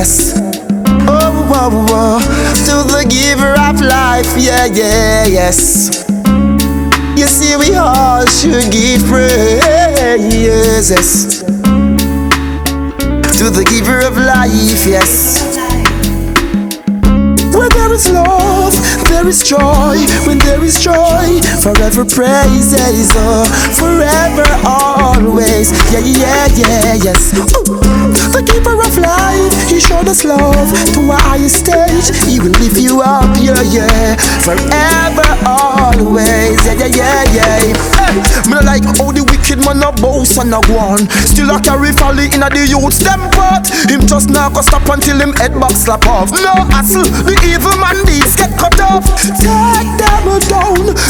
yes. Oh, oh, oh, to the giver of life, yeah, yeah, yes. You see, we all should give praise, yes, to the giver of life, yes. Where there is love, there is joy. When there is joy, forever praises, oh, forever, always, yeah, yeah, yeah, yes. Ooh. The giver of life, he showed us love to a higher stage. He will lift you up, yeah, yeah, forever, always, yeah, yeah, yeah, yeah. Hey, me like how the wicked man a boss and a go on. Still a carry folly in a the youths them part. Him just now go stop until him head back slap off. No hassle, the evil man these get cut off. Take them down,